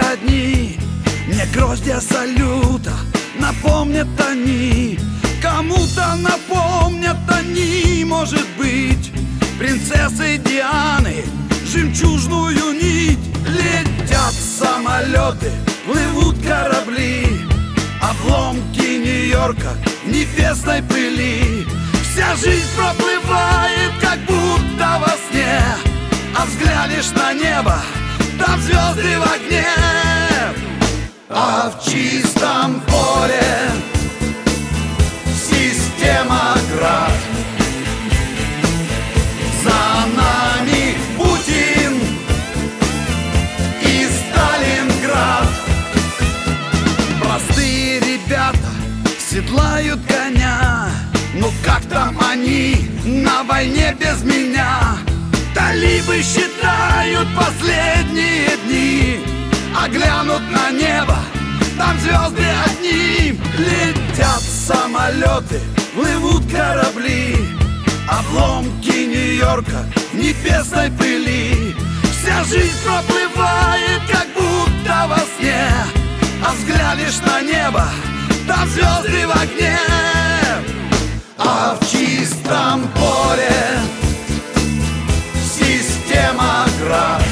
одни. Мне гроздья салюта напомнят они, кому-то напомнят они, может быть, принцессы Дианы, жемчужную нить. Летят самолеты, плывут корабли, обломки Нью-Йорка в небесной пыли. Вся жизнь проплывает, как будто во сне, а взглянешь на небо, там звезды в огне. А в чистом поле система град, за нами Путин и Сталинград. Простые ребята седлают коня, ну как там они на войне без меня? Талибы считают последние дни, а глянут на небо, там звезды одни. Летят самолеты, плывут корабли, обломки Нью-Йорка в небесной пыли. Вся жизнь проплывает, как будто во сне, а взглянешь на небо, там звезды в огне. А в чистом поле система град,